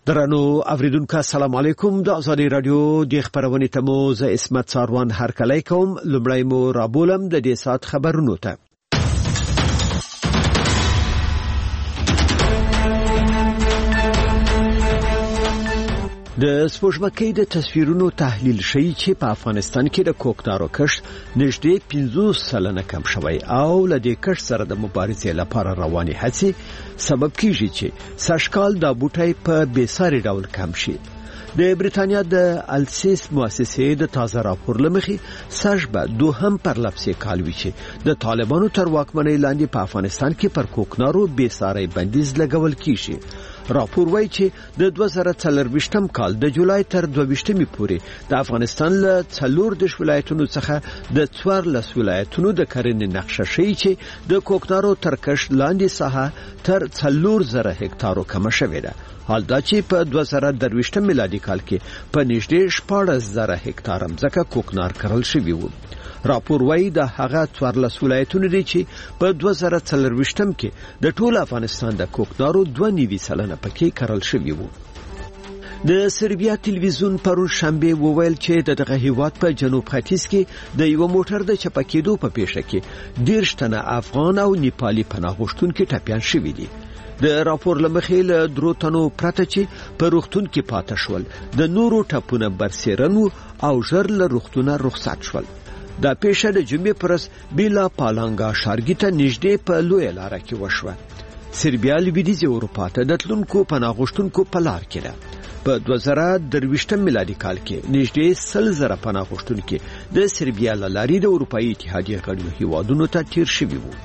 درنو اوریدونکو السلام علیکم د ازادي رادیو د خبرونې تمو ز اسمت ساروان هرکلی کوم لمړی مو رابولم د دې سات خبرونو ته د سپوږمکۍ د تصویرونو تحلیل شوی چې په افغانستان کې د کوکنارو کښت نږدې 50% کم شوی او له دې کښت سره د مبارزې لپاره رواني هڅې سبب کیږي چې سږکال د بوټي په بیساري ډول کم شي. د بریتانیا د السیس مؤسسې د تازه راپور لمخې سږ به دوهم پرلپسې کال وی چې د طالبانو تر واکمنۍ لاندې په افغانستان کې پر کوکنارو بیساري بندیز لګول کیږي. راپور وایي چې د 2024م کال د جولای تر 22مې پورې د افغانستان له 14 ولایتونو څخه د 14 ولایتونو د کرنې نقشه شي چې د کوکنارو تر کښت لاندې ساحه تر 4000 هکتارو کم شوې ده. حال دا چې په 2023 میلادي کال کې په نږدې 14000 هکتار ځمکه کوکنار کرل شوی وو. راپور وایي د هغه 14 ولایتونو دي چې په 2024م کې د ټول افغانستان د کوکنارو 2.9% پکې کرل شوی وو. د سربیا تلویزیون پرون شنبه وویل چې دغه هیواد په جنوب ختیځ کې د یو موټر د چپکېدو په پیښه کې 10 تنه افغان او نیپالي پناه غوښتونکي ټپيان شوي دي. د راپور لمخې له درو تنو پرته چې په روغتون کې پاتې شول د نورو ټپونه برسېرنو او ژر له روغتونه رخصت شول. دا پیښه د جمعې پرس بیلا پالانګا ښارګي ته نږدې په لوی لار کې وشوه. سربیا لویدیځ اروپا ته د تلونکو پناه غوښتونکو په لار کې ده. په 2023 میلادي کال کې نږدې 100,000 پناه غوښتونکي د سربیا لاري د اروپאי اتحادیه غړو هیوادونو ته تیر شوي وو.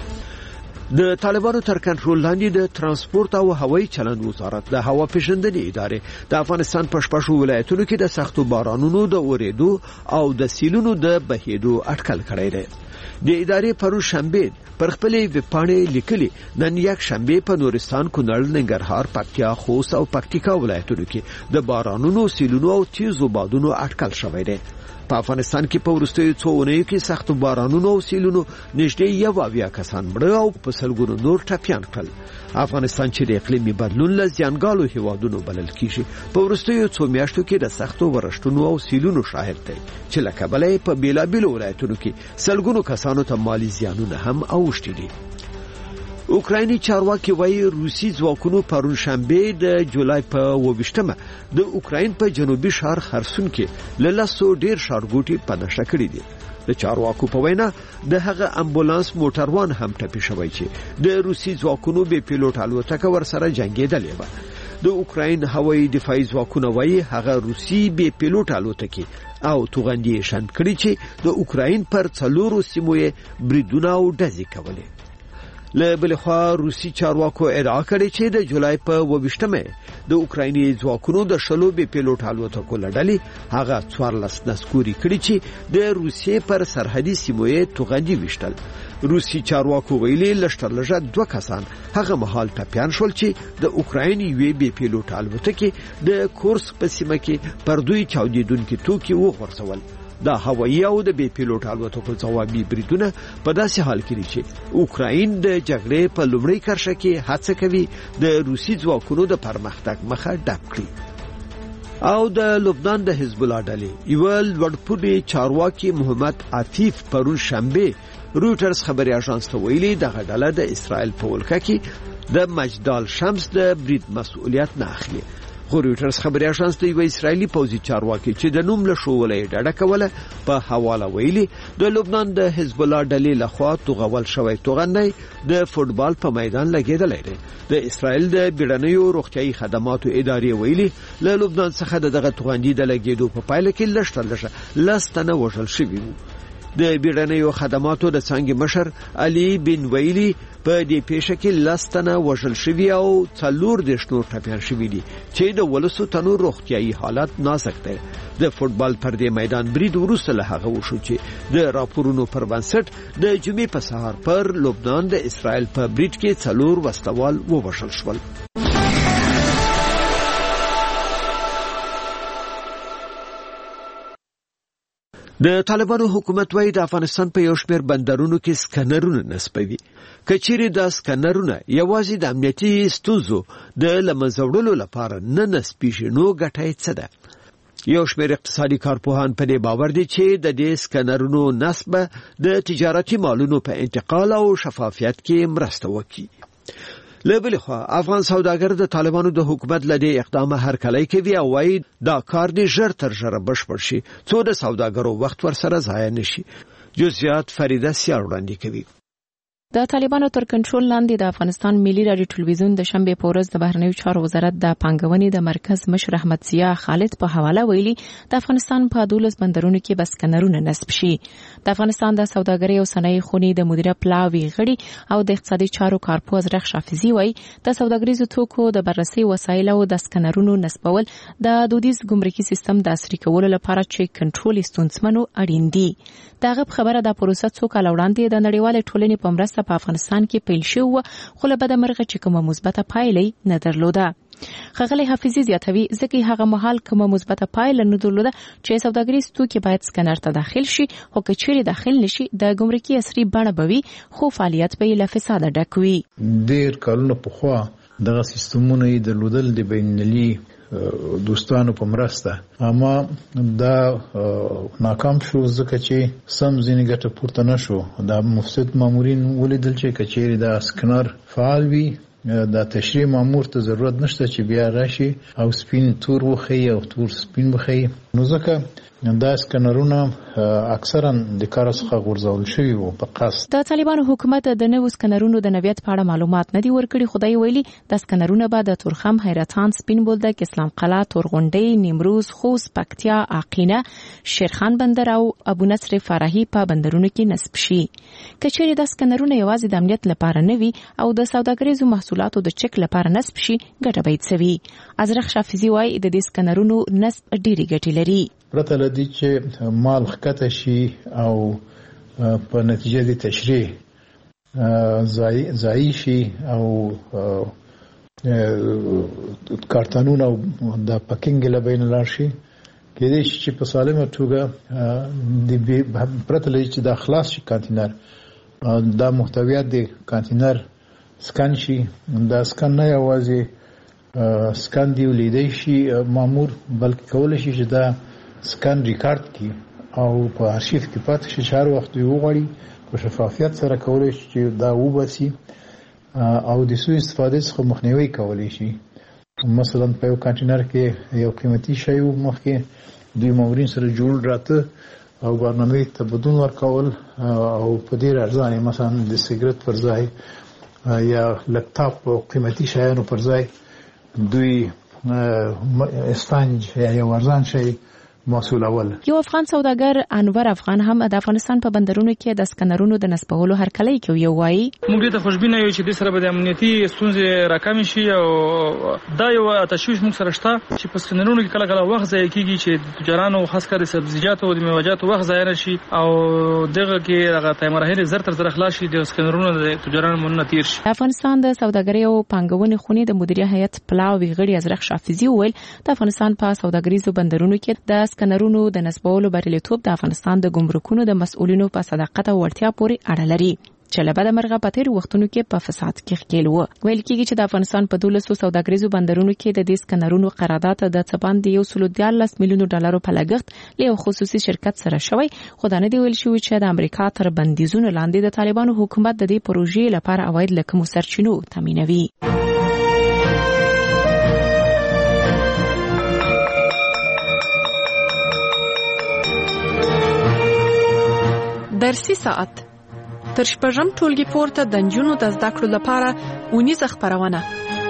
د طالبانو تر کنټرول لاندې د ترانسپورت او هوایي چلند وزارت د هوا پیژندنې ادارې د افغانستان په شپږ ولایتونو کې د سختو بارانونو د اورېدو او د سیلونو د بهېدو اټکل کړی دی. د ادارې پرون شنبه پر خپلې ویبپاڼې لیکلي نن یک شنبه په نورستان، کونړ، ننګرهار، پکتیا، خوست او پکتیکا ولایتونو کې د بارانونو، سیلونو او تیزو بادونو اټکل شوی دی. په افغانستان کې په ورستیو څو اونیو کې سخت بارانونو او سیلونو نږدې 1 کسان مړه او په سلګونو نور ټپيان کړل. افغانستان چې د اقلیمي بدلون له زیانګالو هیوادونو بلل کیږي په ورستیو څو میاشتو کې د سختو ورښتونو او سیلونو شاهد دی چې لکه بلې په بیلابیلو ولایتونو کې سلګونو کسانو ته مالی زیانونه هم اوښتي دي. اوکرایني چارواکي وایي روسي ځواکونو پرون شنبه د جولای په 28مه د اوکراین په جنوبي ښار خرسون کې له لاسو ډیر ښارګوټي په نشه کړی دي. د چارواکو په وینا د هغه امبولانس موټروان هم ټپي شوی چې د روسي ځواکونو به پیلوټ الوتکه ورسره جنگیدلې و. د اوکراین هوایي دفاعي ځواکونه وایي هغه روسي به پیلوټ الوتکه او توغندي شند کړی چې د اوکراین پر 4 سیمو بریدونه او ډزې کولې. له بل خوا روسي چارواکو ادعا کړې چې د جولای په 28مه د اوکرایني ځواکونو د شلو به پیلوټ الوتکو لړلې هغه 14 نسکوري کړي چې د روسیې پر سرحدي سیمو توغندي وشتل. روسي چارواکو ویلي لشترلژه 2 کسان هغه مهال ټپيان شول چې د اوکراین یوې به پیلوټ الوتکې د کورس په سیمه کې پر دوی چاودیدونکو توکي وغورځول. دا هوایي او د بي پیلوټ الوتکو ځوابي بریدونه په داسې حال کې دي چې اوکراین د جګړې په لومړۍ کرښه کې هڅه کوي د روسي ځواکونو د پرمختګ مخه ډب کړي. او د لبنان د حزب الله ډلې یو لوړپوړي چارواکي محمد عفیف پرون شنبه رويټرز خبري اژانس ته ویلي دغه ډله د اسرائیل په ولکه کې د مجدال شمس د برید مسؤلیت نه اخلي. رويټرز خبري اژانس ته یو اسرایلی پوځي چارواکي چې د نوم له شوولې ډډه کوله په حواله ویلي د لبنان د حزب الله ډلې لخوا توغول شوی توغندي د فوتبال په میدان لګیدلې دی. د اسرائیل د بیړنیو روغتيایي خدماتو ادارې ویلي له لبنان څخه دغه توغندي د لګیدو په پایله کې لشترلژه لاستنه وژل شوی وو. د بیړنیو خدماتو د څنګه مشر علي بن ویلی په دې پیښه کې لاستنه وژل شوی او 14 نور ټپيان شوی دي چې د ولسو تنو روغتيایي حالت نازک دی. د فوتبال پر دې میدان برید وروسته له هغه وشو چې د راپورونو پر بنسټ د جمعې په سهار پر لبنان د اسرائیل په برید کې 4 وسلوال ووژل شول. د طالبانو حکومت وايي د افغانستان په یو شمېر بندرونو کې سکنرونه نصبوي. کچېرې د سکنرونه یوازې د امنیتي ستونزو د لمنځه وړلو لپاره نه نصبېږي، نو ګټه یې څه ده؟ یو شمېر اقتصادي کارپوهان په دې باور دي چې د دې سکنرونو نصب د تجارتي مالونو په انتقال او شفافیت کې مرسته وکړي. له بلې خوا افغان سوداګر د طالبانو د حکومت له دې اقدامه هرکلی کوي او وايي دا کار دې ژر تر ژره بشپړ شي څو د سوداګرو وخت ورسره ضایع نشي. جزئیات فریده سیار وړاندې کوي. د طالبانو تر کنټرول لاندې د افغانستان ملي رادیو ټلویزیون د شنبه په ورځ د بهرنیو چارو وزارت د پانګونې د مرکز مشر احمد ضیا خالد په حواله ویلي د افغانستان په 12 بندرونو کې بس سکنرونه نصب شي. د افغانستان د سوداګرۍ او صنایع خونې د مدیره پلاوی غړي او د اقتصادي چارو کارپوه ازرق شافعي وایي د سوداګریزو توکو د بررسي وسایل او د سکنرونو نصبول د دودیز ګمرکي سیستم د عصري کولو لپاره چې کنټرول ستونزمنو اړین دي. دغه خبره د پروسه څو کال وړاندې د نړیوال ټولنې په مرسته په افغانستان کې پیل شو، خو له بده مرغه چې کومه مثبته پایله نه درلوده. ښاغلی حافظي زیاتوي ځکه هغه مهال کومه مثبته پایله نه درلوده چې سوداګریز توکي باید سکنر ته داخل شي، خو که چیرې داخل نشي د ګمرکي عصري بڼه به وي، خو فعالیت به له فساد ډک وي. ډېر کلونه پخوا دغه سیستمونه یې درلودل د بینالمللي دوستانو په مرسته، اما دا ناکام شو ځکه چې سم ځینې ګټه پورته نشو. دا مفسد مامورین ولیدل چې کچېرې دا سکنر فعال وي، دا تشریح مامور ته ضرورت نشته چې بیا راشي او سپین تور وخی او تور سپین وخی، نو ځکه دا سکنرونه اکثرا د کار څخه غورځول شوي وو په قصد. د طالبانو حکومت د نوو سکنرونو د نویت په اړه معلومات نه دي ورکړي. خدای ویلي د سکنرونه به د تورخم، حیرتان، سپین بولدک، اسلام قلعه، تورغونډۍ، نیمروز، خوست، پکتیا، عقینه، شیرخان بندر او ابو نصر فرحي په بندرونو کې نصب شي. کچېرې د سکنرونه یوازې د امنیت لپاره نه وي او د سوداګریزو محصولاتو د چک لپاره نصب شي، ګټه به یې څه وي. ازرق شافعي وایي د دې سکنرونو نصب ډېرې ګټې لري. پرته له دې چې مال ښکته شي او په نتیجه د تشریح ځای شي او کارتنونه او د پکینګ له بین لاړ شي، کېدای شي چې په سالمه توګه پرته له دې چې دا خلاص شي کانتینر، دا محتویات د کانتینر سکن شي. دا سکن نه یوازې سکن دی ولیدای شي مامور، بلکې کولی شي چې دا سکن ریکارډ کی او په ارشیف کې پاتې شي، هر وخت یې وغواړي په شفافیت سره کولی شي چې دا وباسي او د سوء استفادې څخه مخنیوي کولی شي. مثلا په یو کانټینر کې یو قیمتي شی مخکې دوی مامورین سره جوړ راته او برنامه تبدل ورکول او په ډیر ارزانه، مثلا د سیګریټ پر ځای یا لپټاپ او قیمتي شیانو پر ځای دوی اسفنج یا یو ارزان شی محصول اول. یو افغان سوداګر انور افغان هم د افغانستان په بندرونو کې د سکنرونو د نصبولو هرکلی کوي. وایي موږ ته خوشبینه یو چې د سره به د امنیتي ستونزې راکم شي او دا یو تشویش موږ سره شته چې په سکنرونو کې کله کله وخت ضایع کیږي چې تجارانو خاص کر سبزیجات او د میوه‌جاتو وخت ضایع نشي او دغه کې هغه تایمرهره زر تر زر خلاص شي د سکنرونو د تجارانو مونږ تیر شي. افغانستان د سوداګرۍ او پانګونې خونې د مدیریت هیئت پلاوی غړي ازرق شافعي وویل د افغانستان په سوداګریزو بندرونو کې د سکنرونو د نصبولو بریالیتوب د افغانستان د ګمرکونو د مسؤلینو په صداقت او وړتیا پورې اړه لري چې له بده مرغه په تیر وختونو کې په فساد کې ښکېل و. ویل کېږي چې د افغانستان په 12 سوداګریزو بندرونو کې د دې سکنرونو قرارداد د څپاند 114 میلیون ډالرو په لګښت له خصوصي شرکت سره شوی، خو دا نه دی ویل شوی چې د امریکا تر بندیزونو لاندې د طالبانو حکومت د دې پروژې لپاره عواید له کومو سرچینو تامینوي. درسي ساعت تر شپږم ټولګي پورته د نجونو د زده کړو لپاره اونیزه خپرونه.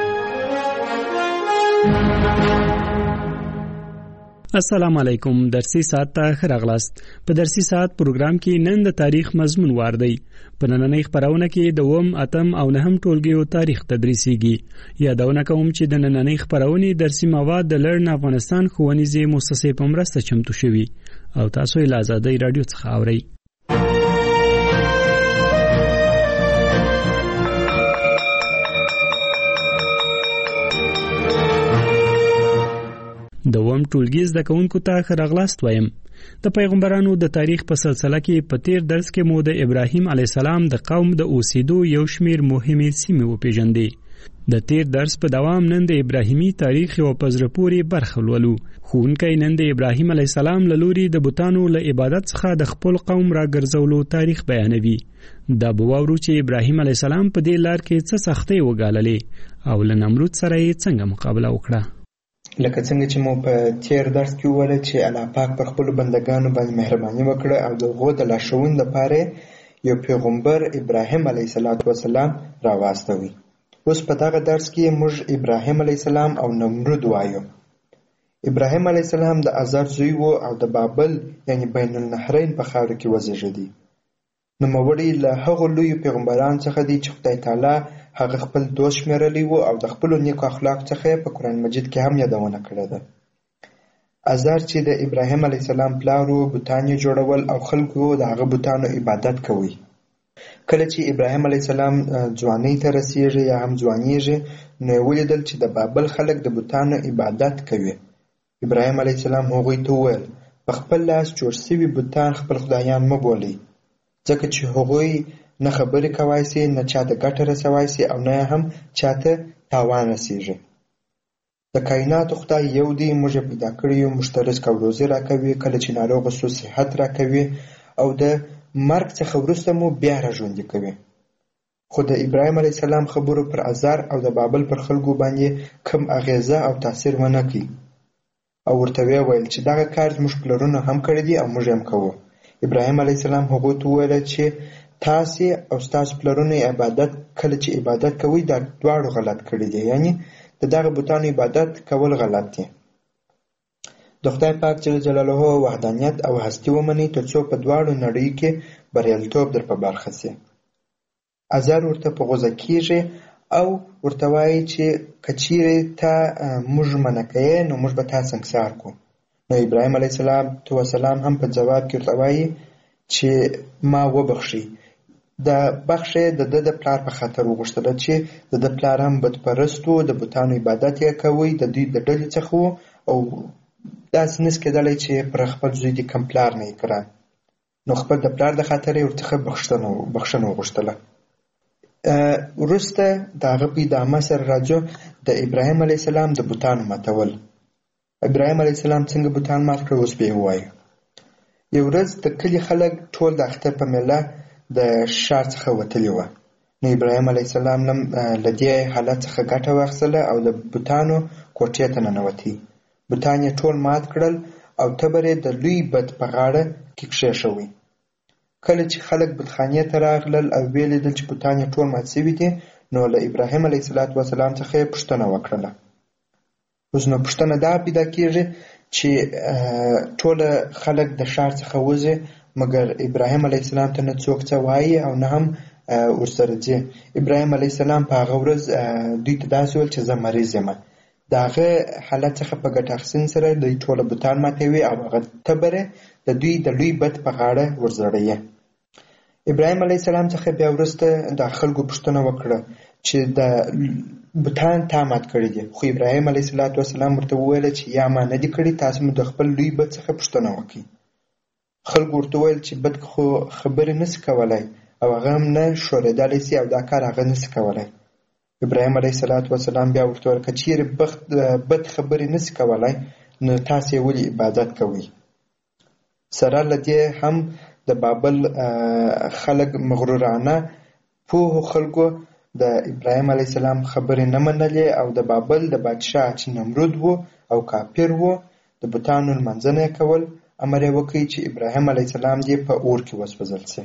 السلام علیکم. درسي ساعت ته ښه راغلاست. په درسي ساعت پروګرام کې نن د تاریخ مضمون واردی. په نننۍ خپرونه کې د 8 او 9 ټولګیو تاریخ تدریسیږي. یادونه کوم چې د نننۍ خپرونې درسي مواد د لرن افغانستان ښوونیزې مؤسسې په مرسته چمتو شوي او تاسو یې له آزادۍ رادیو څخه اورئ. د ټولګي زده کوونکو ته ښه راغلاست وایم. د پیغمبرانو د تاریخ په سلسله کې په تیر درس کې مو د ابراهیم علی السلام د قوم د اوسېدو یو شمیر مهمې سیمې وپېژندې. د تیر درس په دوام نن د ابراهیمي تاریخ یو په زړه پورې برخه ولولو. ښوونکی نن د ابراهیم علی السلام له لوري د بتانو له عبادت څخه د خپل قوم راګرځولو تاریخ بیانوي. دا به واورو چې ابراهیم علی السلام په دې لار کې څه سختۍ وګاللې او له نمرود سره یې څنګه مقابله وکړه. لکه څنګه چې مو په تیر درس کې وویل چې الله پاک پر خپلو بندګانو باندې مهرباني وکړه او د هغو د لارښوونې دپاره یو پیغمبر ابراهیم علیه السلام راواستوي. اوس په دغه درس کې موږ ابراهیم علیه السلام او نمرود وایو. ابراهیم علیه السلام د آزار زوی و او د بابل یعنی بین النهرین په خاوره کې وزیږېدی. نوموړی له هغو لویو پیغمبرانو څخه دی چې خدای تعالی هغه خپل دوست شمیرلی و او د خپلو نیکو اخلاق څخه په قرآن مجید کې هم یادونه کړې ده. آزار چې د ابراهیم علیه السلام پلار و، بوتان یې جوړول او خلکو د هغه بوتانو عبادت کوي. کله چې ابراهیم علیه السلام ځوانۍ ته رسیږي یا هم ځوانیږي، نو یې ولیدل چې د بابل خلک د بوتانو عبادت کوي. ابراهیم علیه السلام هغوی ته وویل په خپل لاس جوړ شوي بوتان خپل خدایان مه بولئ، ځکه چې هغوی نه خبرې کوای سي، نه چاته ګټه رسوای سي او نه هم چاته تاوان رسیږي. د کائناتو خدای یو دی، موږ یې پیدا کړی یو، موږ ته رزق او روزي راکوي، کله چې ناروغه سو صحت راکوي او د مرګ څخه وروسته مو بیا راژوندي کوي. خو د ابراهیم علیه السلام خبرو پر آزار او د بابل پر خلکو باندې کم اغیزه او تاثیر ونه کړي او ورته ویل چې دغه کار زموږ پلرونو هم کړی دی او موږ هم کوو. ابراهیم علیه السلام هغوی ته وویل چې تاسې او ستاسو پلرونو عبادت کله چې عبادت کوئ دا دواړو غلط کړي دي، یعنی د دغه بوتانو عبادت کول غلط دي. د خدای پاک جل جلاله وحدانیت او هستی ومنئ تر څو په دواړو نړیو کې بریالیتوب در په برخه سي. آزار ورته په غوسه کیږي او ورته وایي چې که چیرې ته موږ منع کوې نو موږ به تا سنګسار کړو. نو ابراهیم علیه السلام هم په جواب کې ورته وایي چې ما وبخښئ. د بخښې د ده د پلار په خاطر وغوښتله چې د ده پلار هم بتپرست و، د بتانو عبادت یې کوی، د دوی د ډلې څخه و او داسې نس کېدلی چې پر خپل زوی دې کم پلار نه یې کړه. نو خپل د پلار د خاطر یې ورڅخه بخښنه وغوښتله. وروسته د هغه په ادامه سره راځو د ابراهیم علیه السلام د بوتانو ماتول. ابراهیم علیه السلام څنګه بوتان مات کړل اوس به یې ووایو. یو ورځ د کلي خلک ټول د اختر په میله د ښار څخه وتلي وه. نو ابراهیم علیه السلام له دې حالت څخه ګټه واخیستله او د بوتانو کوټې ته ننوتی. بوتان یې ټول مات کړل او تبر یې د لوی بت په غاړه کې کښېښوی. کله چې خلک بتخانې ته راغلل او ویې لیدل چې بوتان یې ټول مات شوي دي، نو له ابراهیم علیه السلام څخه یې پوښتنه وکړله. اوس نو پوښتنه دا پیدا کېږي چې ټوله خلک د ښار څخه وځي، مګر ابراهیم علیه السلام ته نه څوک څه وایي او نه هم ورسره ځي. ابراهیم علیه السلام په هغه ورځ دوی ته داسې ویل چې زه مریض یم. د هغه حالت څخه په ګټه اخیستنې سره دوی ټوله بوتان ماتوي او هغه تبره د دوی د لوی بت په غاړه ورزړوي. ابراهیم علیه السلام څخه بیا وروسته د خلکو پوښتنه وکړه چې د بوتان تا مات کړي دي. خو ابراهیم علیه السلام ورته وویل چې یا ما نه دي کړي، تاسو مو د خپل لوی بت څخه پوښتنه وکړئ. خلکو ورته وویل چې بت خو خبرې نسي کولی او هغه هم نه ښورېدلی سي او دا کار هغه نسي کولی. ابراهیم علیه السلام بیا ورته وویل که چیرې بت خبرې نسي کولی نو تاسو یې ولې عبادت کوئ؟ سره له دې هم د بابل خلک مغرورانه پوهو خلکو د ابراهیم علیه السلام خبرې نه منلې او د بابل د بادشاه چې نمرود و او کافر و د بوتانو لمانځنه یې کول. امر یې وکړي چې ابراهیم علیه السلام دې په اور کې وسوځل شي.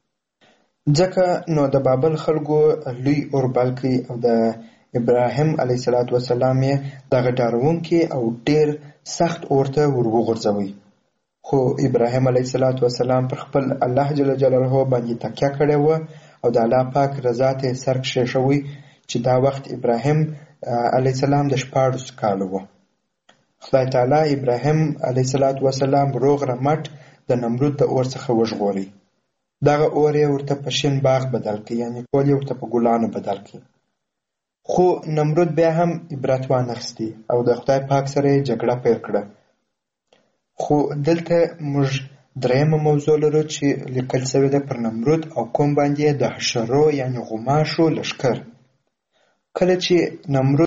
ځکه نو د بابل خلکو لوی اور بل کړي او د ابراهیم علیه السلام یې دغه ډارونکي او ډېر سخت اور ته ور وغورځوي. خو ابراهیم علیه السلام پر خپل الله جل جلاله باندې تکیه کړې وه او د الله پاک رضا ته یې سر کښېښوی چې دا وخت ابراهیم علیه السلام د 14 کاله و. خدای تعالی ابراهیم علیه السلام روغ رمټ د نمرود د اور څخه وژغوري. دغه اور یې ورته په شین باغ بدل کړي، یعنی ټول یې ورته په ګلانو بدل کړي. خو نمرود بیا هم عبرت وانخیستی او د خدای پاک سره یې جګړه پیل کړه. خو دلته موږ درېیمه موضوع لرو چې لیکل شوې ده پر نمرود او قوم باندې د حشرو یعنې غوماشو لښکر. کله چې نمرود